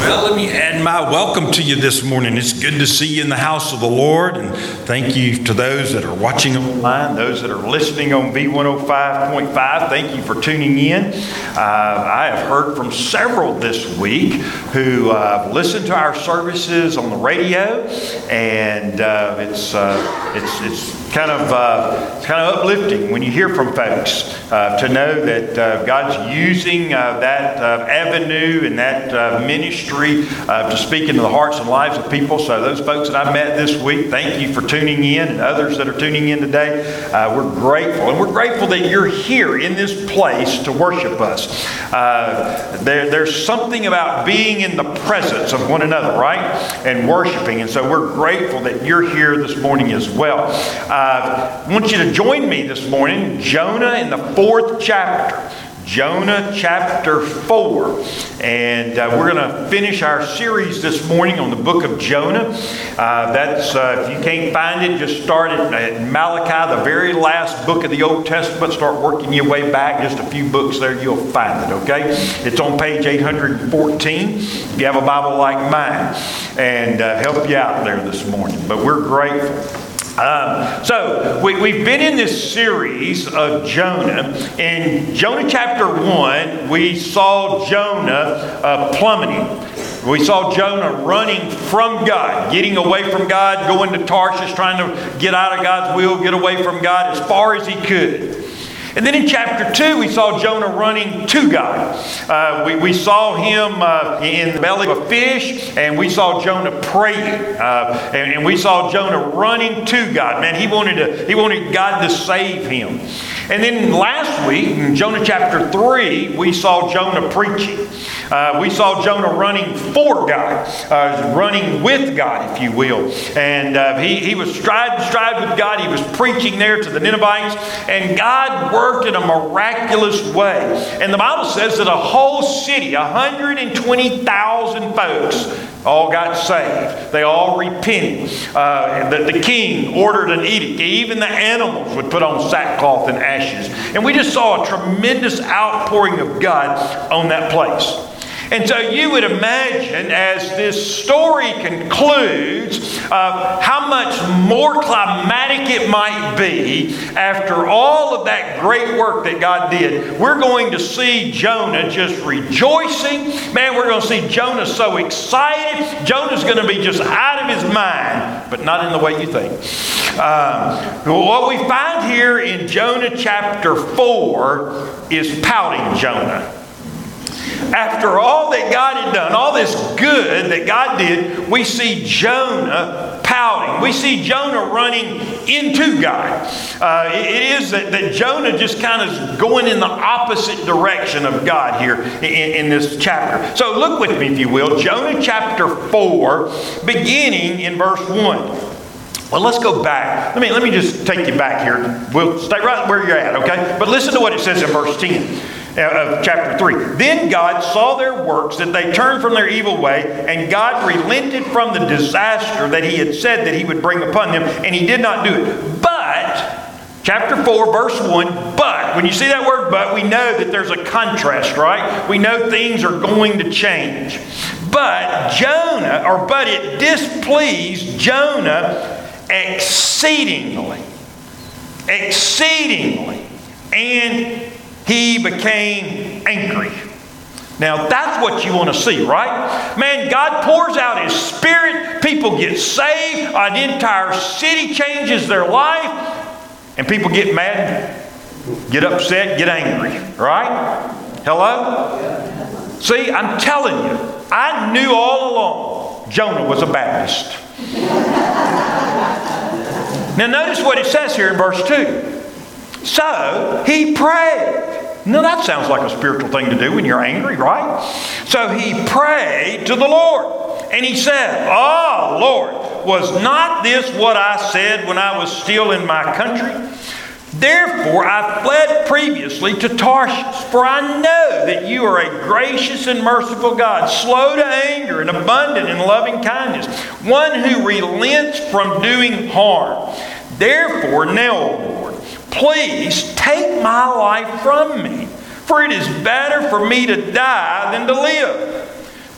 Well, let me add my welcome to you this morning. It's good to see you in the house of the Lord, and thank you to those that are watching online, those that are listening on V105.5. Thank you for tuning in. I have heard from several this week who listened to our services on the radio, and it's kind of uplifting when you hear from folks to know that God's using that avenue and that ministry to speak into the hearts and lives of people. So those folks that I met this week, thank you for tuning in, and others that are tuning in today. We're grateful, and we're grateful that you're here in this place to worship us. There's something about being in the presence of one another, right? And worshiping, and so we're grateful that you're here this morning as well. I want you to join me this morning, Jonah in the 4th chapter. Jonah chapter 4. And we're going to finish our series this morning on the book of Jonah. That's if you can't find it, just start at Malachi, the very last book of the Old Testament. Start working your way back. Just a few books there, you'll find it, okay? It's on page 814 if you have a Bible like mine. And help you out there this morning. But we're grateful. So we've been in this series of Jonah. In Jonah chapter 1, we saw Jonah plummeting. We saw Jonah running from God, getting away from God, going to Tarshish, trying to get out of God's will, get away from God as far as he could. And then in chapter 2, we saw Jonah running to God. We saw him in the belly of a fish, and we saw Jonah praying. And we saw Jonah running to God. Man, he wanted God to save him. And then last week, in Jonah chapter 3, we saw Jonah preaching. We saw Jonah running for God, running with God, if you will. And he was striving with God. He was preaching there to the Ninevites, and God worked in a miraculous way. And the Bible says that a whole city, 120,000 folks, all got saved. They all repented. The king ordered an edict. Even the animals would put on sackcloth and ashes. And we just saw a tremendous outpouring of God on that place. And so you would imagine, as this story concludes, how much more climatic it might be after all of that great work that God did. We're going to see Jonah just rejoicing. Man, we're going to see Jonah so excited. Jonah's going to be just out of his mind, but not in the way you think. What we find here in Jonah chapter 4 is pouting Jonah. After all that God had done, all this good that God did, we see Jonah pouting. We see Jonah running into God. It is that Jonah just kind of is going in the opposite direction of God here in this chapter. So look with me, if you will. Jonah chapter 4, beginning in verse 1. Well, let's go back. Let me just take you back here. We'll stay right where you're at, okay? But listen to what it says in verse 10. Of chapter 3. Then God saw their works, that they turned from their evil way, and God relented from the disaster that he had said that he would bring upon them, and he did not do it. But, chapter 4, verse 1, but, when you see that word but, we know that there's a contrast, right? We know things are going to change. But it displeased Jonah exceedingly, and he became angry. Now that's what you want to see, right? Man, God pours out His Spirit. People get saved. An entire city changes their life. And people get mad, get upset, get angry. Right? Hello? See, I'm telling you, I knew all along Jonah was a Baptist. Now notice what it says here in verse 2. So he prayed. Now that sounds like a spiritual thing to do when you're angry, right? So he prayed to the Lord. And he said, "Oh, Lord, was not this what I said when I was still in my country? Therefore I fled previously to Tarshish, for I know that you are a gracious and merciful God, slow to anger and abundant in loving kindness, one who relents from doing harm. Therefore now, O Lord, please take my life from me, for it is better for me to die than to live."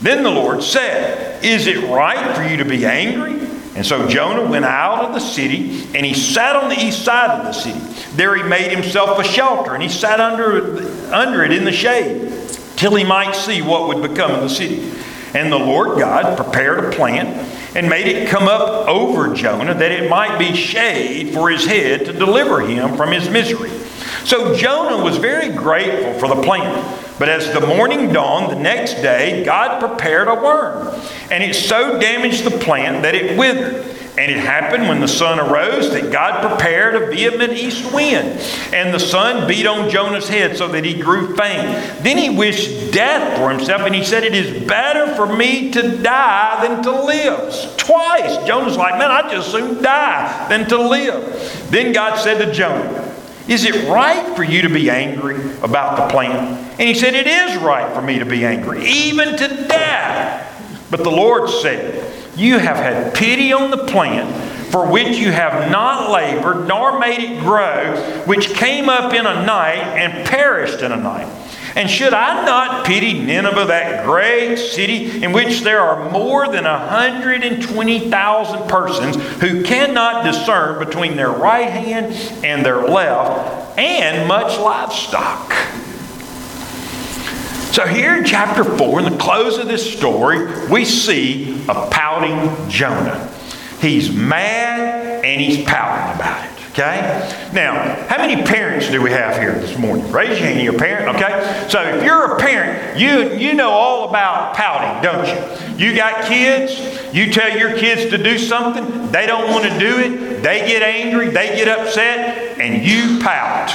Then the Lord said, "Is it right for you to be angry?" And so Jonah went out of the city, and he sat on the east side of the city. There he made himself a shelter, and he sat under it in the shade, till he might see what would become of the city. And the Lord God prepared a plant, and made it come up over Jonah, that it might be shade for his head to deliver him from his misery. So Jonah was very grateful for the plant. But as the morning dawned the next day, God prepared a worm, and it so damaged the plant that it withered. And it happened when the sun arose that God prepared a vehement east wind, and the sun beat on Jonah's head so that he grew faint. Then he wished death for himself, and he said, "It is better for me to die than to live." Twice, Jonah's like, "Man, I'd just soon die than to live." Then God said to Jonah, "Is it right for you to be angry about the plant?" And he said, "It is right for me to be angry, even to death." But the Lord said, "You have had pity on the plant, for which you have not labored, nor made it grow, which came up in a night and perished in a night. And should I not pity Nineveh, that great city, in which there are more than 120,000 persons who cannot discern between their right hand and their left, and much livestock?" So here in chapter 4, in the close of this story, we see a pouting Jonah. He's mad and he's pouting about it. Okay? Now, how many parents do we have here this morning? Raise your hand, you're a parent, okay? So if you're a parent, you know all about pouting, don't you? You got kids, you tell your kids to do something, they don't want to do it, they get angry, they get upset, and you pout.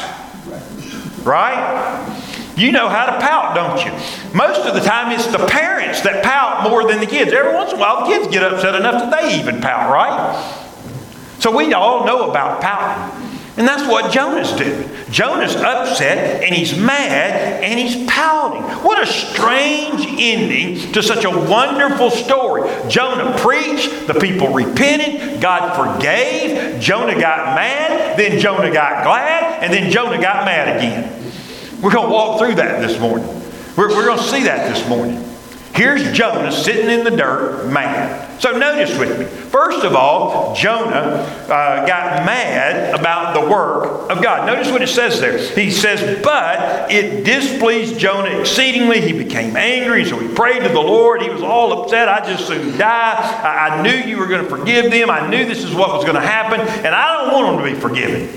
Right? You know how to pout, don't you? Most of the time it's the parents that pout more than the kids. Every once in a while the kids get upset enough that they even pout, right? So we all know about pouting. And that's what Jonah's doing. Jonah's upset and he's mad and he's pouting. What a strange ending to such a wonderful story. Jonah preached, the people repented, God forgave, Jonah got mad, then Jonah got glad, and then Jonah got mad again. We're going to walk through that this morning. We're going to see that this morning. Here's Jonah sitting in the dirt, mad. So notice with me. First of all, Jonah got mad about the work of God. Notice what it says there. He says, "But it displeased Jonah exceedingly. He became angry, so he prayed to the Lord. He was all upset. I just soon die. I knew you were going to forgive them. I knew this is what was going to happen, and I don't want them to be forgiven."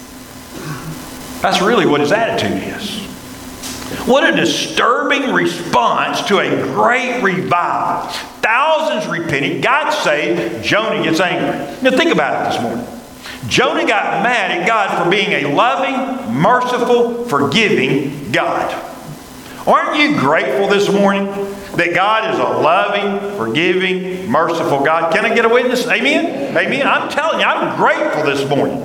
That's really what his attitude is. What a disturbing response to a great revival. Thousands repented, God saved, Jonah gets angry. Now think about it this morning. Jonah got mad at God for being a loving, merciful, forgiving God. Aren't you grateful this morning that God is a loving, forgiving, merciful God? Can I get a witness? Amen? Amen. I'm telling you, I'm grateful this morning.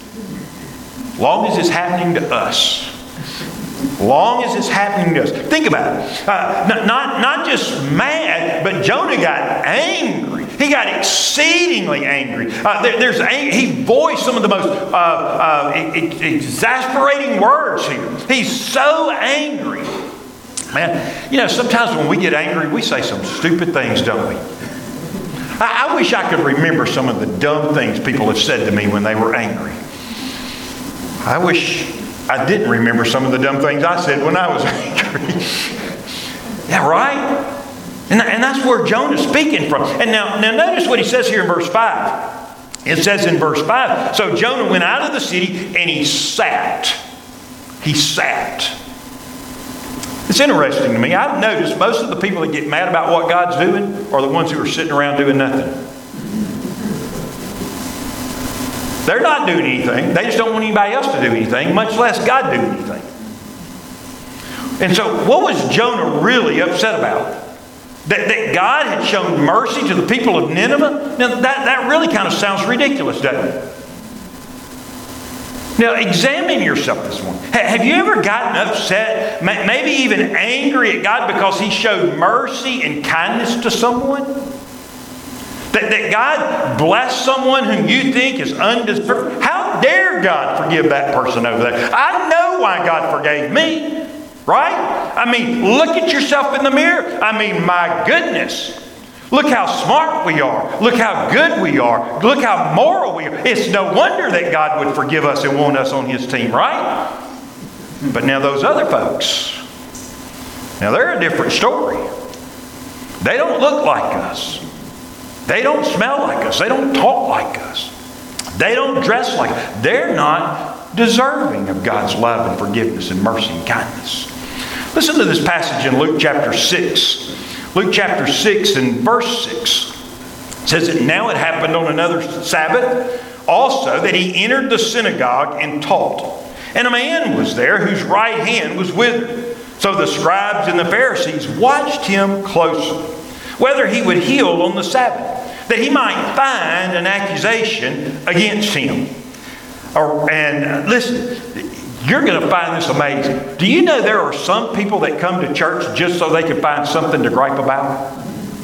As long as it's happening to us. Long as it's happening to us. Think about it. Not just mad, but Jonah got angry. He got exceedingly angry. He voiced some of the most exasperating words here. He's so angry. Man, you know, sometimes when we get angry, we say some stupid things, don't we? I wish I could remember some of the dumb things people have said to me when they were angry. I wish I didn't remember some of the dumb things I said when I was angry. Yeah, right? And that's where Jonah's speaking from. And now notice what he says here in verse 5. It says in verse 5, "So Jonah went out of the city and he sat." He sat. It's interesting to me. I've noticed most of the people that get mad about what God's doing are the ones who are sitting around doing nothing. They're not doing anything. They just don't want anybody else to do anything, much less God do anything. And so what was Jonah really upset about? That God had shown mercy to the people of Nineveh? Now that really kind of sounds ridiculous, doesn't it? Now examine yourself this morning. Have you ever gotten upset, maybe even angry at God because He showed mercy and kindness to someone? That God blessed someone whom you think is undeserved? How dare God forgive that person over there? I know why God forgave me. Right? I mean, look at yourself in the mirror. I mean, my goodness. Look how smart we are. Look how good we are. Look how moral we are. It's no wonder that God would forgive us and want us on His team, right? But now those other folks, now they're a different story. They don't look like us. They don't smell like us. They don't talk like us. They don't dress like us. They're not deserving of God's love and forgiveness and mercy and kindness. Listen to this passage in Luke chapter 6. Luke chapter 6 and verse 6. It says that now it happened on another Sabbath also that he entered the synagogue and taught. And a man was there whose right hand was withered. So the scribes and the Pharisees watched him closely, whether he would heal on the Sabbath, that he might find an accusation against him. And listen, you're going to find this amazing. Do you know there are some people that come to church just so they can find something to gripe about?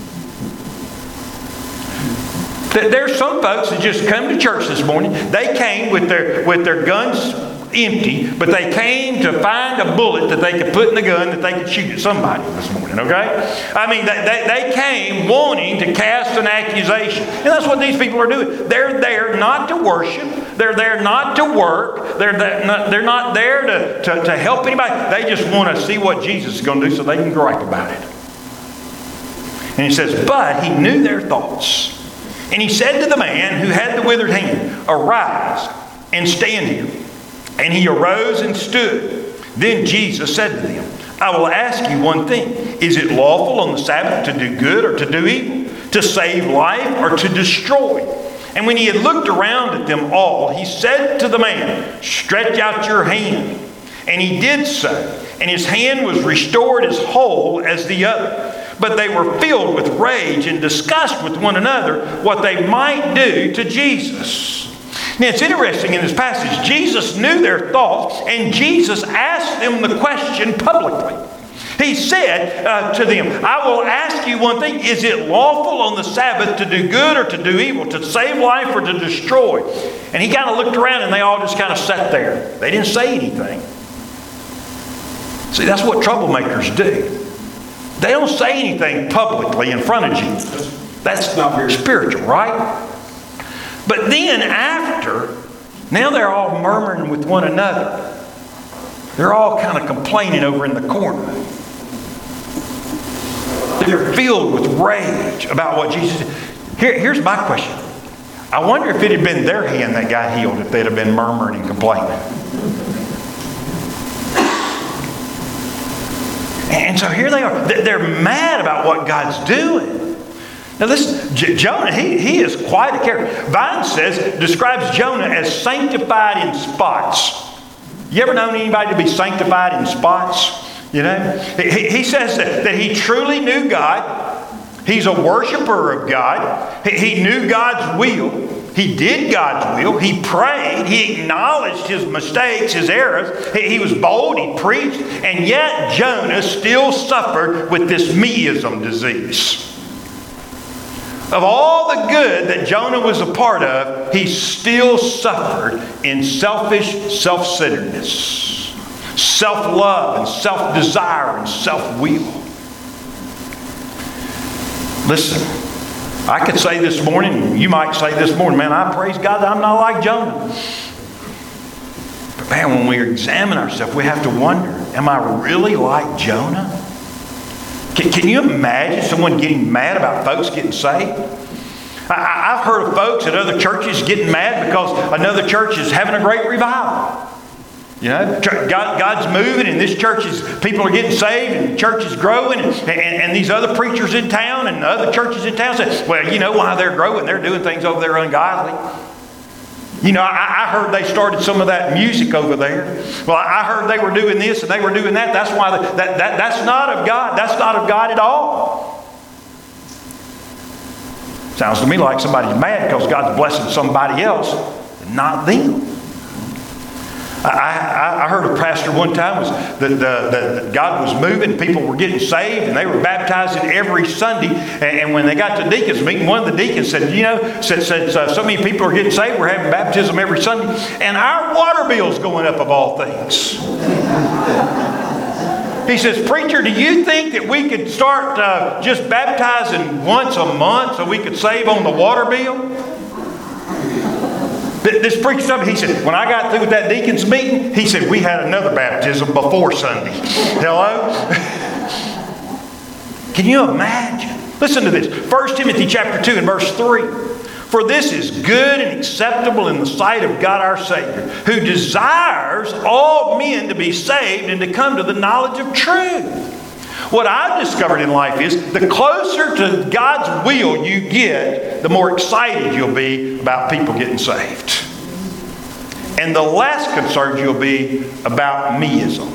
There's some folks that just come to church this morning. They came with their guns empty, but they came to find a bullet that they could put in the gun that they could shoot at somebody this morning, okay? I mean, they came wanting to cast an accusation. And that's what these people are doing. They're there not to worship. They're there not to work. They're not there to help anybody. They just want to see what Jesus is going to do so they can gripe about it. And he says, but he knew their thoughts. And he said to the man who had the withered hand, arise and stand here. And he arose and stood. Then Jesus said to them, I will ask you one thing. Is it lawful on the Sabbath to do good or to do evil? To save life or to destroy? And when he had looked around at them all, he said to the man, stretch out your hand. And he did so. And his hand was restored as whole as the other. But they were filled with rage and discussed with one another what they might do to Jesus. Now it's interesting in this passage, Jesus knew their thoughts and Jesus asked them the question publicly. He said to them, I will ask you one thing. Is it lawful on the Sabbath to do good or to do evil, to save life or to destroy? And he kind of looked around and they all just kind of sat there. They didn't say anything. See, that's what troublemakers do. They don't say anything publicly in front of Jesus. That's not very spiritual, right? But then after, now they're all murmuring with one another. They're all kind of complaining over in the corner. They're filled with rage about what Jesus did. Here's my question. I wonder if it had been their hand that got healed if they'd have been murmuring and complaining. And so here they are. They're mad about what God's doing. Now listen, Jonah, he is quite a character. Vine describes Jonah as sanctified in spots. You ever known anybody to be sanctified in spots? You know? He says that he truly knew God. He's a worshiper of God. He knew God's will. He did God's will. He prayed. He acknowledged his mistakes, his errors. He was bold. He preached. And yet Jonah still suffered with this meism disease. Of all the good that Jonah was a part of, he still suffered in selfish self-centeredness, self-love and self-desire and self-will. Listen, I could say this morning, you might say this morning, man, I praise God that I'm not like Jonah. But man, when we examine ourselves, we have to wonder, am I really like Jonah? Can you imagine someone getting mad about folks getting saved? I've heard of folks at other churches getting mad because another church is having a great revival. You know, God's moving and this people are getting saved and the church is growing and these other preachers in town and other churches in town say, well, you know why they're growing. They're doing things over there ungodly. You know, I heard they started some of that music over there. Well, I heard they were doing this and they were doing that. That's why that's not of God. That's not of God at all. Sounds to me like somebody's mad because God's blessing somebody else, not them. I heard a pastor one time that God was moving, people were getting saved, and they were baptizing every Sunday. And when they got to deacons meeting, one of the deacons said, so many people are getting saved, we're having baptism every Sunday, and our water bill's going up of all things. He says, preacher, do you think that we could start just baptizing once a month so we could save on the water bill? This preacher, he said, when I got through with that deacon's meeting, he said, we had another baptism before Sunday. Hello? Can you imagine? Listen to this. 1 Timothy chapter 2 and verse 3. For this is good and acceptable in the sight of God our Savior, who desires all men to be saved and to come to the knowledge of truth. What I've discovered in life is the closer to God's will you get, the more excited you'll be about people getting saved. And the less concerned you'll be about meism.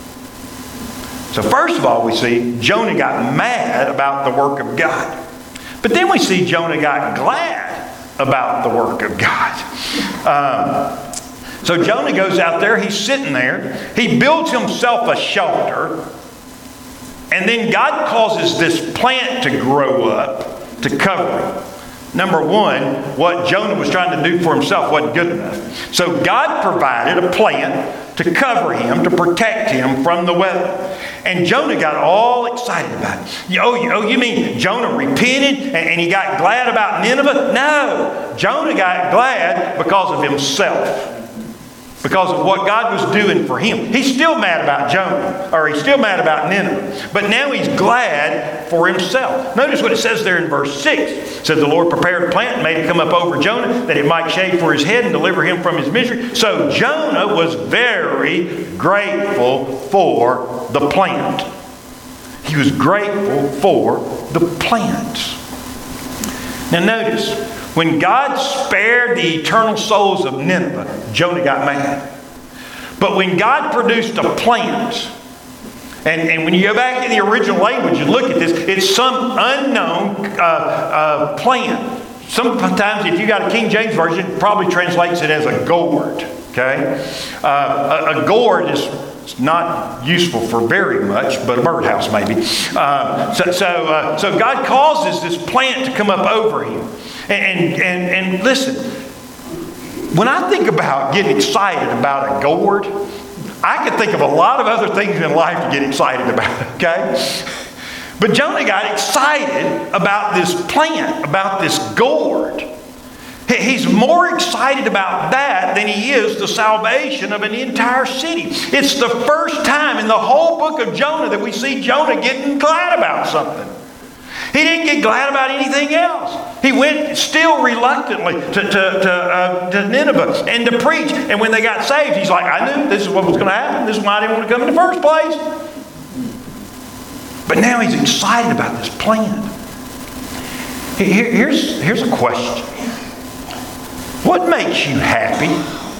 So first of all, we see Jonah got mad about the work of God. But then we see Jonah got glad about the work of God. So Jonah goes out there, he's sitting there, he builds himself a shelter, and then God causes this plant to grow up to cover him. Number one, what Jonah was trying to do for himself wasn't good enough. So God provided a plant to cover him, to protect him from the weather. And Jonah got all excited about it. Oh, you mean Jonah repented and he got glad about Nineveh? No, Jonah got glad because of himself. Because of what God was doing for him. He's still mad about Jonah, or he's still mad about Nineveh. But now he's glad for himself. Notice what it says there in verse 6. It said, the Lord prepared a plant and made it come up over Jonah, that it might shade for his head and deliver him from his misery. So Jonah was very grateful for the plant. He was grateful for the plant. Now notice, when God spared the eternal souls of Nineveh, Jonah got mad. But when God produced a plant, and when you go back in the original language and look at this, it's some unknown plant. Sometimes if you got a King James Version, it probably translates it as a gourd. Okay? A gourd is not useful for very much, but a birdhouse maybe. So God causes this plant to come up over him. And listen, when I think about getting excited about a gourd, I could think of a lot of other things in life to get excited about, okay? But Jonah got excited about this plant, about this gourd. He's more excited about that than he is the salvation of an entire city. It's the first time in the whole book of Jonah that we see Jonah getting glad about something. He didn't get glad about anything else. He went still reluctantly to Nineveh and to preach. And when they got saved, he's like, I knew this is what was going to happen. This is why I didn't want to come in the first place. But now he's excited about this plan. Here's a question. What makes you happy?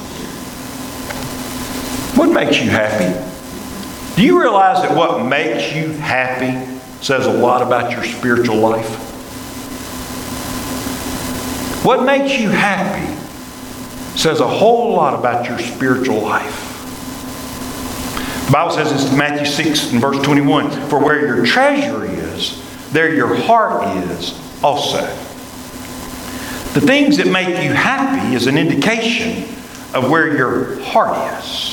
What makes you happy? Do you realize that what makes you happy says a lot about your spiritual life? What makes you happy says a whole lot about your spiritual life. The Bible says this in Matthew 6 and verse 21, for where your treasure is, there your heart is also. The things that make you happy is an indication of where your heart is.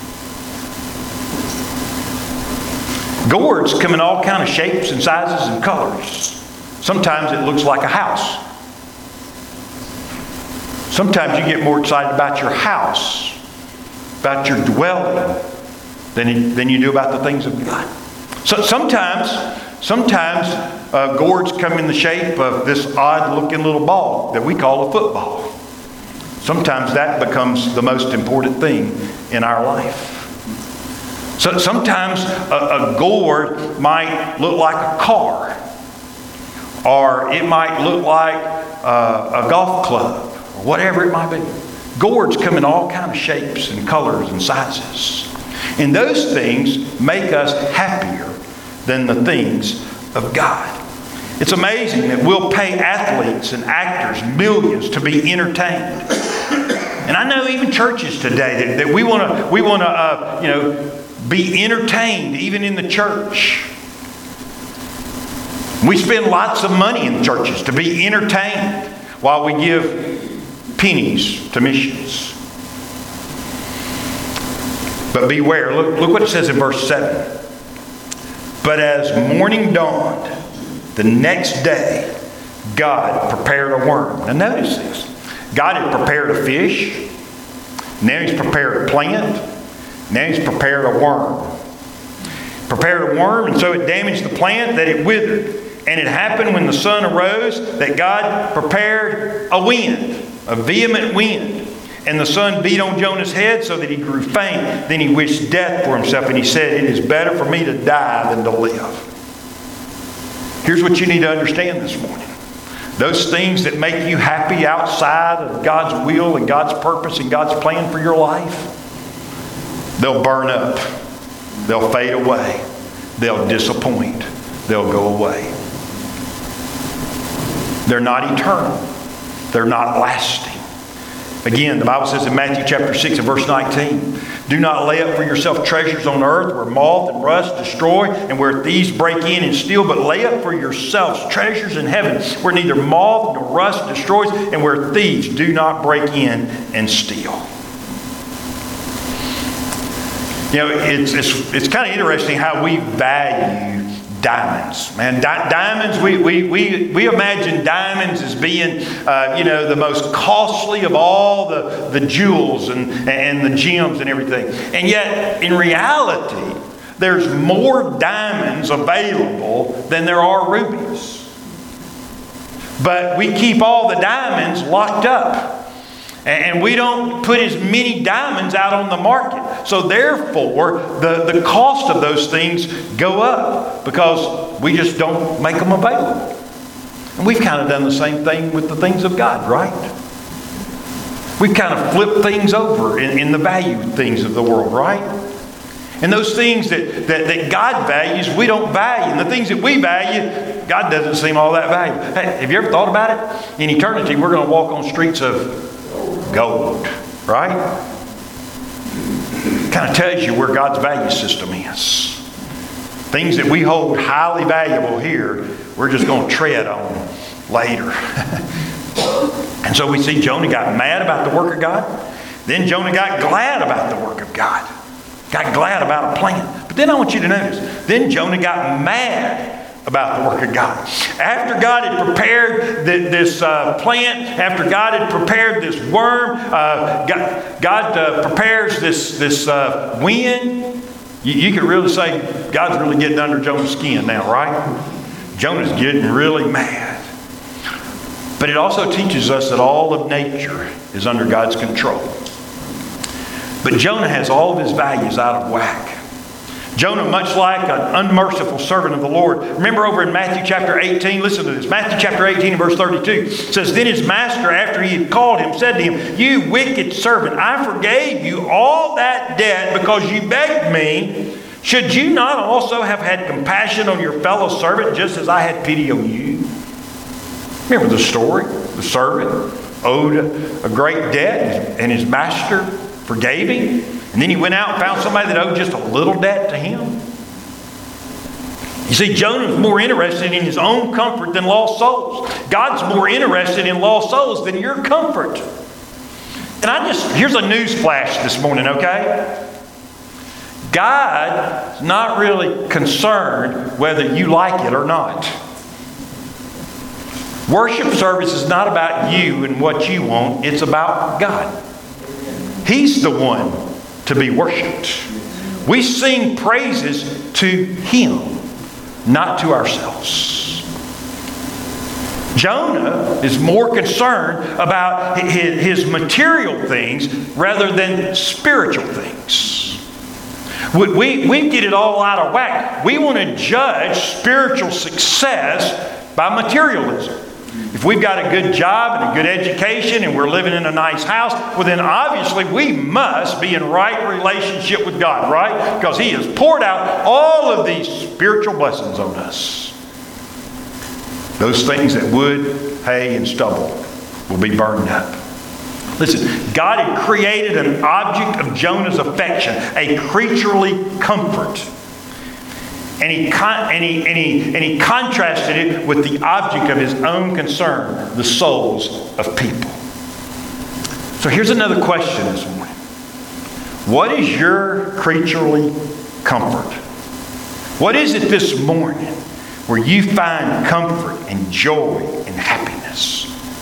Gourds come in all kinds of shapes and sizes and colors. Sometimes it looks like a house. Sometimes you get more excited about your house, about your dwelling, than you do about the things of God. So sometimes gourds come in the shape of this odd-looking little ball that we call a football. Sometimes that becomes the most important thing in our life. So sometimes a gourd might look like a car, or it might look like a golf club, or whatever it might be. Gourds come in all kinds of shapes and colors and sizes. And those things make us happier than the things of God. It's amazing that we'll pay athletes and actors millions to be entertained. And I know even churches today that we want to be entertained even in the church. We spend lots of money in churches to be entertained while we give pennies to missions. But beware, look what it says in verse 7. But as morning dawned, the next day, God prepared a worm. Now notice this. God had prepared a fish. Now He's prepared a plant. Now He's prepared a worm. Prepared a worm, and so it damaged the plant that it withered. And it happened when the sun arose that God prepared a wind, a vehement wind. And the sun beat on Jonah's head so that he grew faint. Then he wished death for himself, and he said, "It is better for me to die than to live." Here's what you need to understand this morning. Those things that make you happy outside of God's will and God's purpose and God's plan for your life, they'll burn up. They'll fade away. They'll disappoint. They'll go away. They're not eternal. They're not lasting. Again, the Bible says in Matthew chapter 6 and verse 19, "Do not lay up for yourself treasures on earth where moth and rust destroy and where thieves break in and steal, but lay up for yourselves treasures in heaven where neither moth nor rust destroys and where thieves do not break in and steal." You know, it's kind of interesting how we value diamonds. Man, diamonds, we imagine diamonds as being, the most costly of all the jewels and the gems and everything. And yet, in reality, there's more diamonds available than there are rubies. But we keep all the diamonds locked up. And we don't put as many diamonds out on the market. So therefore, the cost of those things go up because we just don't make them available. And we've kind of done the same thing with the things of God, right? We've kind of flipped things over in the value things of the world, right? And those things that God values, we don't value. And the things that we value, God doesn't seem all that valuable. Hey, have you ever thought about it? In eternity, we're going to walk on streets of gold, right? Kind of tells you where God's value system is. Things that we hold highly valuable here, we're just going to tread on later. And so we see Jonah got mad about the work of God. Then Jonah got glad about the work of God. Got glad about a plan. But then I want you to notice, then Jonah got mad about the work of God. After God had prepared this plant, after God had prepared this worm, God prepares this wind. You could really say God's really getting under Jonah's skin now, right? Jonah's getting really mad. But it also teaches us that all of nature is under God's control. But Jonah has all of his values out of whack. Jonah, much like an unmerciful servant of the Lord. Remember over in Matthew chapter 18, listen to this. Matthew chapter 18 and verse 32 says, "Then his master, after he had called him, said to him, 'You wicked servant, I forgave you all that debt because you begged me. Should you not also have had compassion on your fellow servant just as I had pity on you?'" Remember the story? The servant owed a great debt and his master forgave him. And then he went out and found somebody that owed just a little debt to him. You see, Jonah was more interested in his own comfort than lost souls. God's more interested in lost souls than your comfort. And here's a news flash this morning, okay? God's not really concerned whether you like it or not. Worship service is not about you and what you want. It's about God. He's the one to be worshiped. We sing praises to Him, not to ourselves. Jonah is more concerned about his material things rather than spiritual things. We get it all out of whack. We want to judge spiritual success by materialism. If we've got a good job and a good education and we're living in a nice house, well then obviously we must be in right relationship with God, right? Because He has poured out all of these spiritual blessings on us. Those things that wood, hay, and stubble will be burned up. Listen, God had created an object of Jonah's affection, a creaturely comfort. And he contrasted it with the object of His own concern, the souls of people. So here's another question this morning. What is your creaturely comfort? What is it this morning where you find comfort and joy and happiness?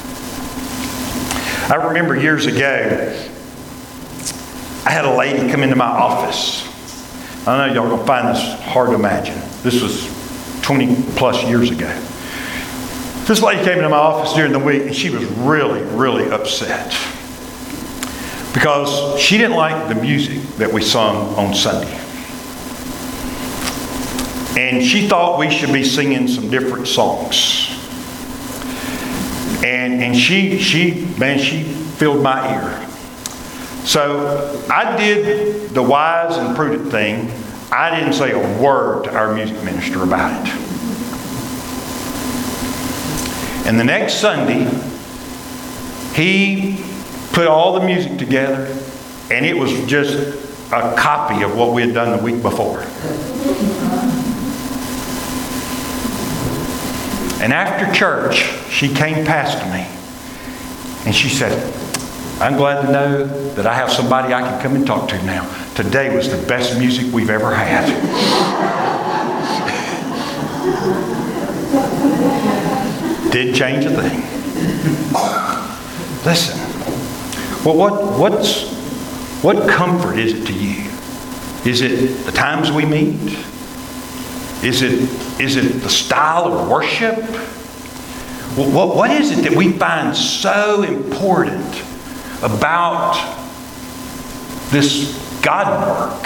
I remember years ago, I had a lady come into my office. I know y'all are going to find this hard to imagine. This was 20 plus years ago. This lady came into my office during the week and she was really, really upset because she didn't like the music that we sung on Sunday. And she thought we should be singing some different songs. And she filled my ear. So I did the wise and prudent thing. I didn't say a word to our music minister about it. And the next Sunday, he put all the music together, and it was just a copy of what we had done the week before. And after church, she came past me and she said, I'm glad to know that I have somebody I can come and talk to now. Today was the best music we've ever had. Didn't change a thing. Listen, well, what comfort is it to you? Is it the times we meet? Is it the style of worship? What is it that we find so important about this God work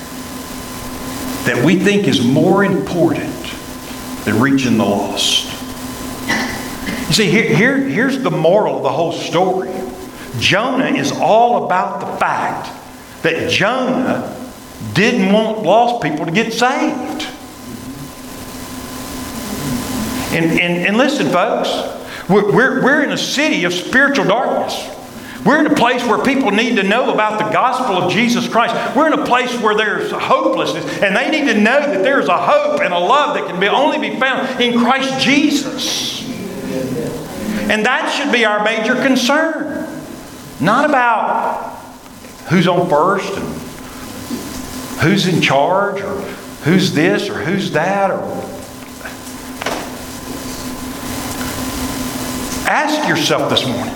that we think is more important than reaching the lost? You see, here's the moral of the whole story. Jonah is all about the fact that Jonah didn't want lost people to get saved. And listen, folks, we're in a city of spiritual darkness. We're in a place where people need to know about the gospel of Jesus Christ. We're in a place where there's hopelessness, and they need to know that there's a hope and a love that can only be found in Christ Jesus. And that should be our major concern. Not about who's on first and who's in charge or who's this or who's that. Ask yourself this morning,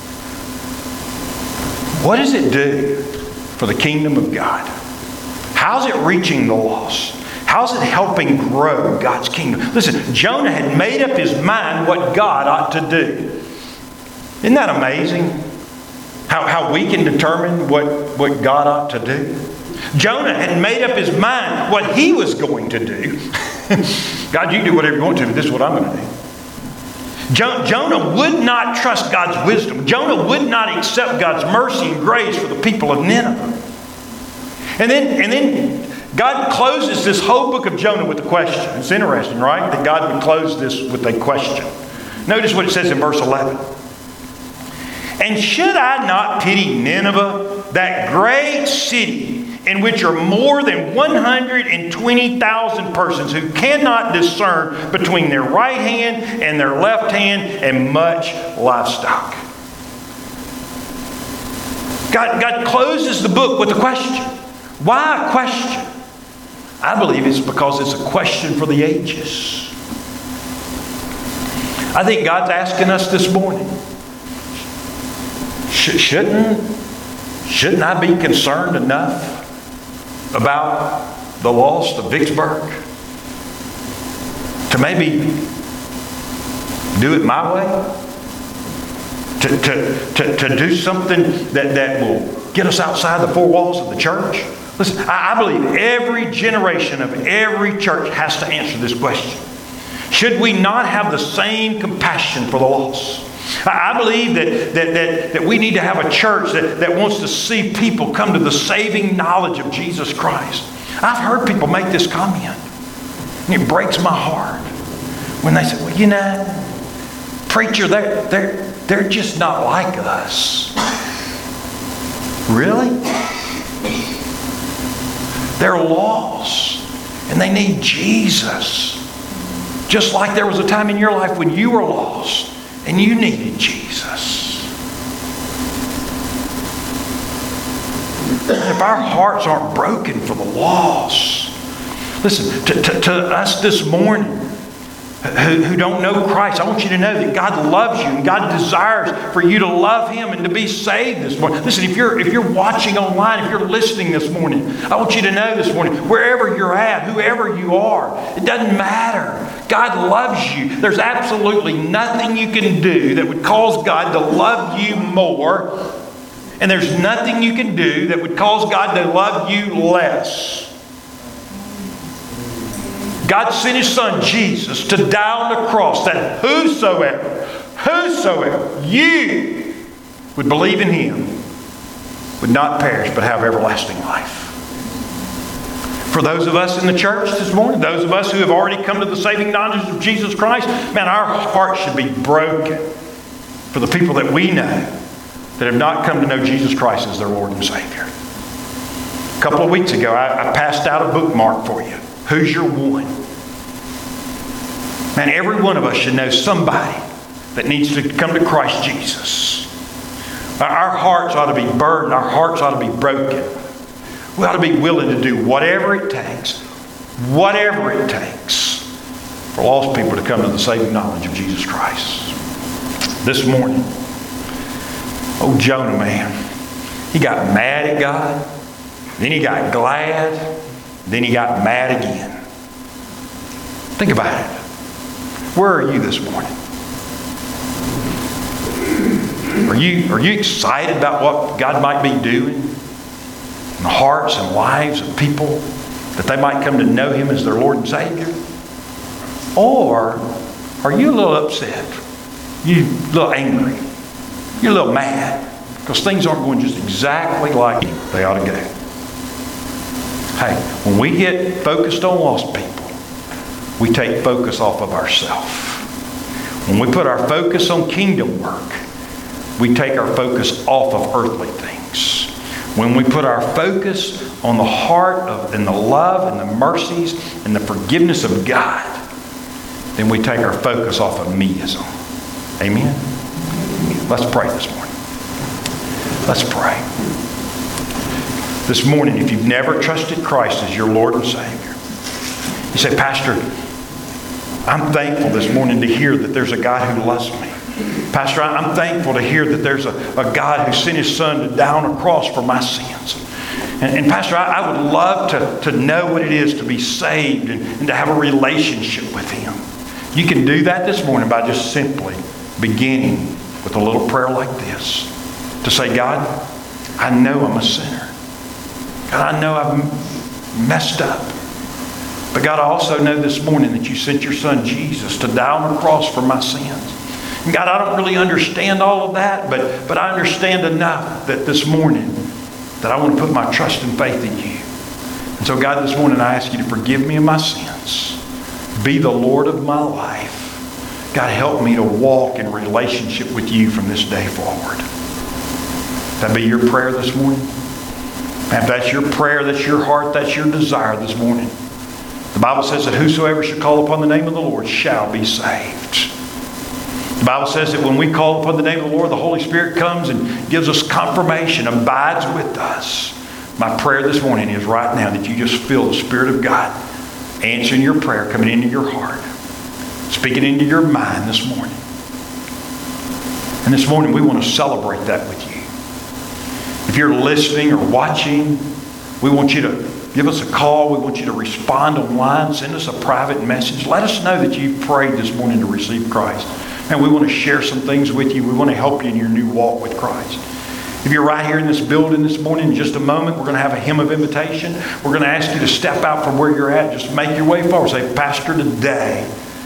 what does it do for the kingdom of God? How's it reaching the lost? How's it helping grow God's kingdom? Listen, Jonah had made up his mind what God ought to do. Isn't that amazing? How we can determine what God ought to do? Jonah had made up his mind what he was going to do. God, you do whatever you want to, but this is what I'm going to do. Jonah would not trust God's wisdom. Jonah would not accept God's mercy and grace for the people of Nineveh. And then God closes this whole book of Jonah with a question. It's interesting, right? That God would close this with a question. Notice what it says in verse 11. And should I not pity Nineveh, that great city in which are more than 120,000 persons who cannot discern between their right hand and their left hand, and much livestock? God closes the book with a question. Why a question? I believe it's because it's a question for the ages. I think God's asking us this morning, shouldn't I be concerned enough about the lost of Vicksburg to maybe do it my way? To do something that will get us outside the four walls of the church? Listen, I believe every generation of every church has to answer this question. Should we not have the same compassion for the lost? I believe that we need to have a church that wants to see people come to the saving knowledge of Jesus Christ. I've heard people make this comment, and it breaks my heart when they say, well, you know, preacher, they're just not like us. Really? They're lost, and they need Jesus. Just like there was a time in your life when you were lost and you needed Jesus. If our hearts aren't broken for the lost, Listen, to us this morning who don't know Christ, I want you to know that God loves you and God desires for you to love Him and to be saved this morning. Listen, if you're watching online, if you're listening this morning, I want you to know this morning, wherever you're at, whoever you are, it doesn't matter. God loves you. There's absolutely nothing you can do that would cause God to love you more, and there's nothing you can do that would cause God to love you less. God sent His Son Jesus to die on the cross that whosoever you would believe in Him would not perish but have everlasting life. For those of us in the church this morning, those of us who have already come to the saving knowledge of Jesus Christ, man, our hearts should be broken for the people that we know that have not come to know Jesus Christ as their Lord and Savior. A couple of weeks ago, I passed out a bookmark for you. Who's your one? Man, every one of us should know somebody that needs to come to Christ Jesus. Our hearts ought to be burdened. Our hearts ought to be broken. We ought to be willing to do whatever it takes for lost people to come to the saving knowledge of Jesus Christ. This morning, old Jonah, man, he got mad at God, then he got glad, then he got mad again. Think about it. Where are you this morning? Are you excited about what God might be doing in the hearts and lives of people, that they might come to know Him as their Lord and Savior? Or are you a little upset? You a little angry? You're a little mad because things aren't going just exactly like they ought to go. Hey, when we get focused on lost people, we take focus off of ourselves. When we put our focus on kingdom work, we take our focus off of earthly things. When we put our focus on the heart of, and the love and the mercies and the forgiveness of God, then we take our focus off of meism. Amen? Let's pray this morning. Let's pray. This morning, if you've never trusted Christ as your Lord and Savior, you say, Pastor, I'm thankful this morning to hear that there's a God who loves me. Pastor, I'm thankful to hear that there's a God who sent His Son to die on a cross for my sins. And Pastor, I would love to know what it is to be saved and to have a relationship with Him. You can do that this morning by just simply beginning with a little prayer like this. To say, God, I know I'm a sinner. God, I know I've messed up. But God, I also know this morning that You sent Your Son Jesus to die on the cross for my sins. And God, I don't really understand all of that, but I understand enough that this morning that I want to put my trust and faith in You. And so God, this morning I ask You to forgive me of my sins. Be the Lord of my life. God, help me to walk in relationship with You from this day forward. That be your prayer this morning? And if that's your prayer, that's your heart, that's your desire this morning, the Bible says that whosoever shall call upon the name of the Lord shall be saved. The Bible says that when we call upon the name of the Lord, the Holy Spirit comes and gives us confirmation, abides with us. My prayer this morning is right now that you just feel the Spirit of God answering your prayer, coming into your heart, speaking into your mind this morning. And this morning we want to celebrate that with you. If you're listening or watching, we want you to give us a call. We want you to respond online. Send us a private message. Let us know that you prayed this morning to receive Christ. And we want to share some things with you. We want to help you in your new walk with Christ. If you're right here in this building this morning, in just a moment, we're going to have a hymn of invitation. We're going to ask you to step out from where you're at. Just make your way forward. Say, Pastor, today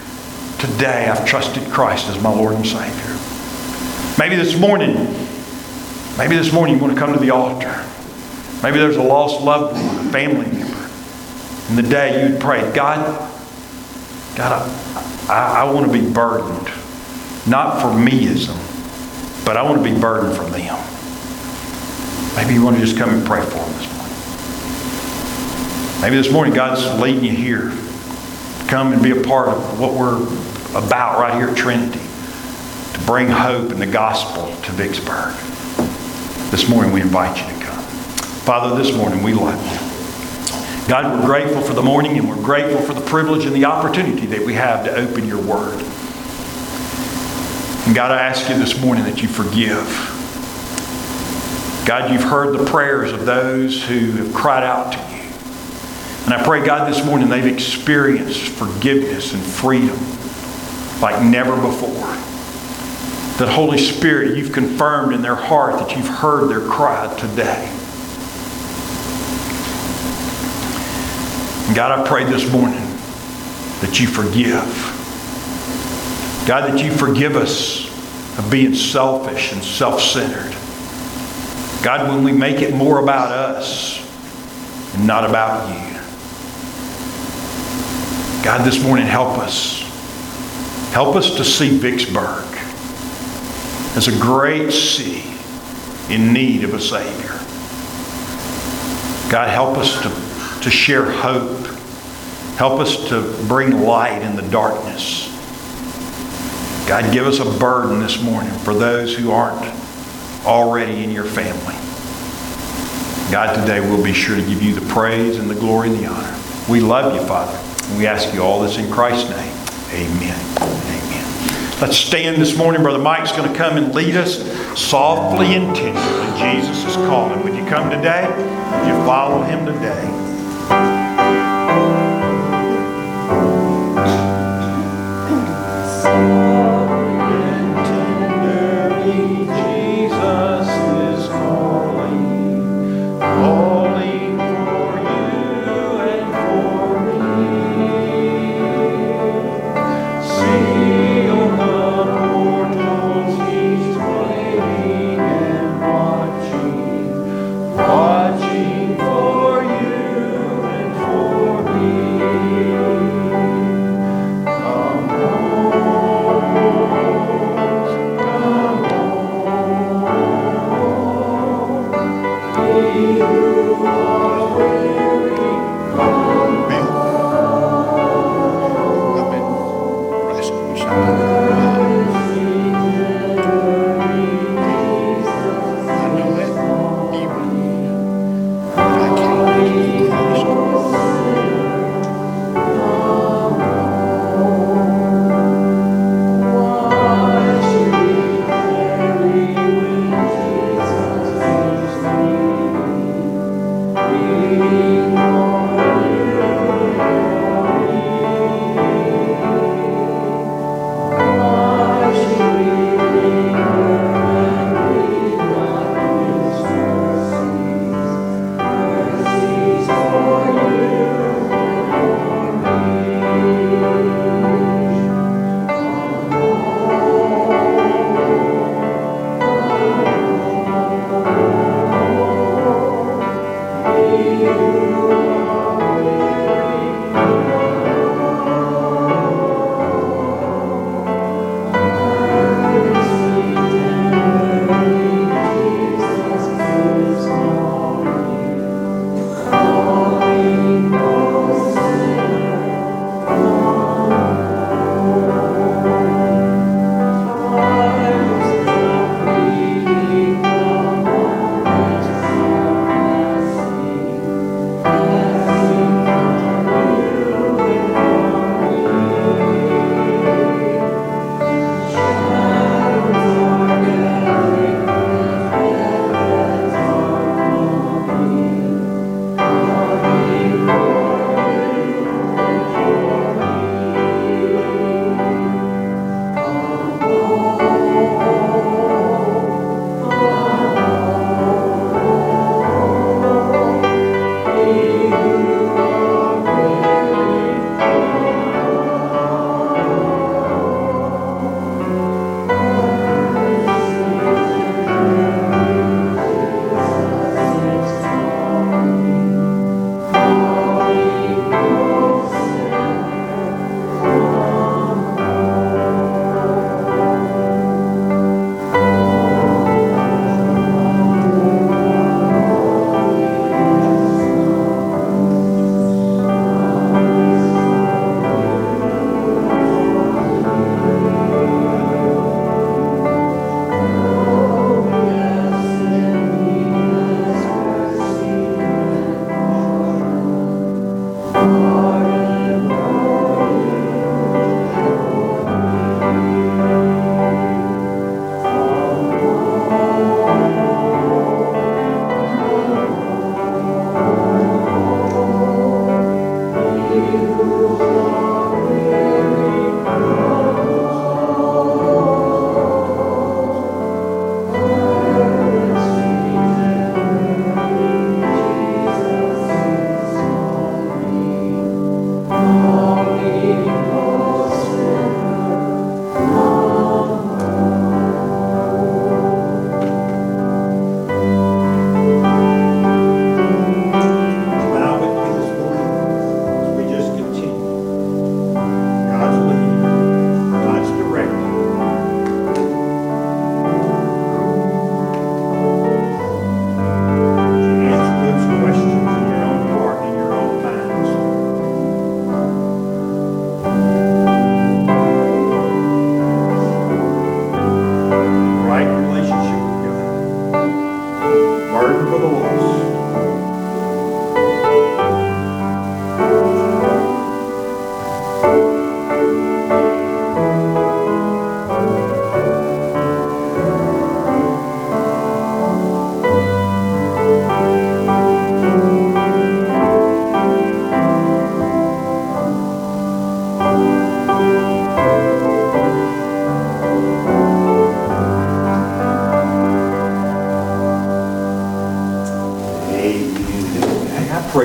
I've trusted Christ as my Lord and Savior. Maybe this morning you want to come to the altar. Maybe there's a lost loved one, a family member. And the day you'd pray, God, I want to be burdened. Not for meism, but I want to be burdened from them. Maybe you want to just come and pray for them this morning. Maybe this morning God's leading you here. Come and be a part of what we're about right here at Trinity. To bring hope and the gospel to Vicksburg. This morning we invite you to come. Father, this morning we love You. God, we're grateful for the morning, and we're grateful for the privilege and the opportunity that we have to open your word. And God, I ask you this morning that you forgive. God, you've heard the prayers of those who have cried out to you. And I pray, God, this morning they've experienced forgiveness and freedom like never before. That Holy Spirit, you've confirmed in their heart that you've heard their cry today. And God, I pray this morning that you forgive. God, that you forgive us of being selfish and self-centered. God, when we make it more about us and not about you. God, this morning help us. Help us to see Vicksburg as a great city in need of a Savior. God, help us to share hope. Help us to bring light in the darkness. God, give us a burden this morning for those who aren't already in your family. God, today we'll be sure to give you the praise and the glory and the honor. We love you, Father, and we ask you all this in Christ's name. Amen. Amen. Let's stand this morning. Brother Mike's going to come and lead us softly and tenderly. Jesus is calling. Would you come today? Would you follow him today? Watching for you.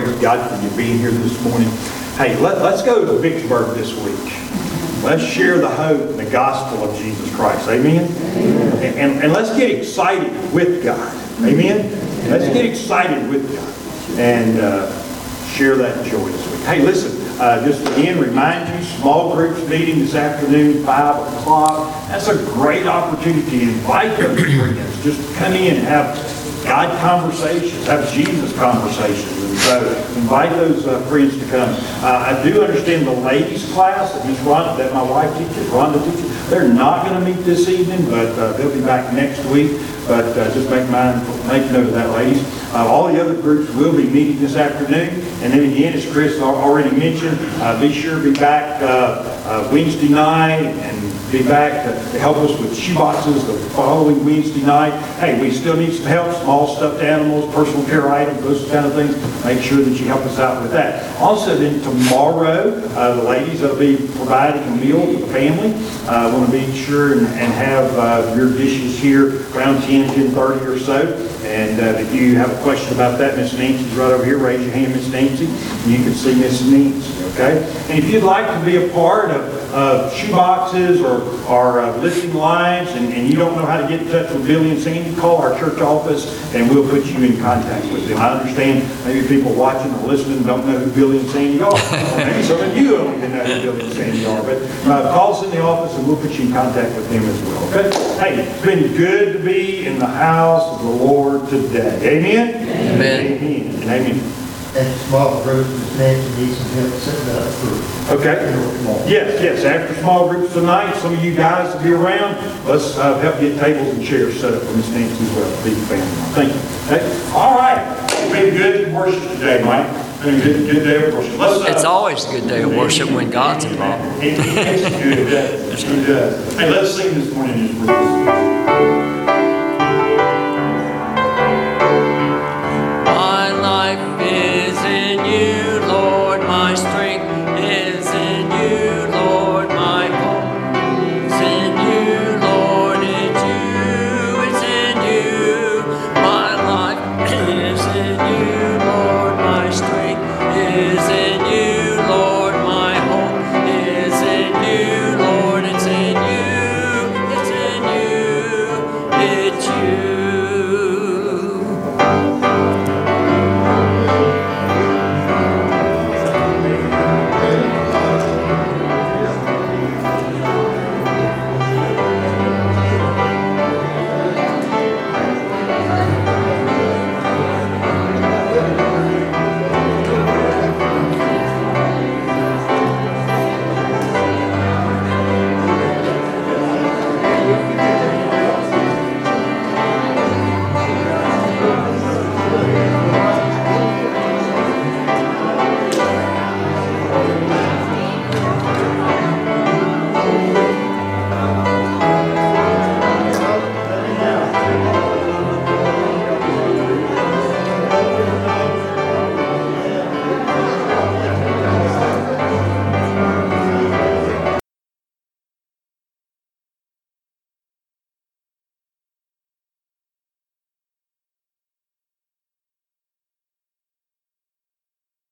praise God for you being here this morning. Hey, let's go to Vicksburg this week. Let's share the hope and the gospel of Jesus Christ. Amen? And let's get excited with God. Amen? Let's get excited with God and share that joy this week. Hey, listen, just again, remind you, small groups meeting this afternoon, 5 o'clock. That's a great opportunity to invite those friends. Just come in and have God conversations, have Jesus conversations. And so invite those friends to come. I do understand the ladies class that my wife teaches, Rhonda teaches, they're not going to meet this evening, but they'll be back next week. But just make note of that, ladies. All the other groups will be meeting this afternoon. And then again, as Chris already mentioned, be sure to be back Wednesday night and be back to help us with shoeboxes the following Wednesday night. Hey, we still need some help, small stuffed animals, personal care items, those kind of things. Make sure that you help us out with that. Also then tomorrow, the ladies will be providing a meal for the family. I want to be sure and have your dishes here around 10:30 or so. And if you have a question about that, Miss Nancy's right over here. Raise your hand, Miss Nancy, and you can see Miss Nancy, okay? And if you'd like to be a part of shoeboxes or lifting lines and you don't know how to get in touch with Billy and Sandy, call our church office and we'll put you in contact with them. I understand maybe people watching or listening don't know who Billy and Sandy are. Or maybe some of you don't even know who Billy and Sandy are. But call us in the office and we'll put you in contact with them as well, okay? Hey, it's been good to be in the house of the Lord today. Amen? Amen. Amen. And amen. And small groups, Miss Nancy needs some help setting up for. Okay. Yes. After small groups tonight, some of you guys will be around. Let's help get tables and chairs set up for Miss Nancy as well. Big family. Thank you. Okay. All right. It's been good worship today, Mike. It's been a good day of worship. It's always a good day of worship when God's involved. It's good. It does. Hey, let's sing this morning.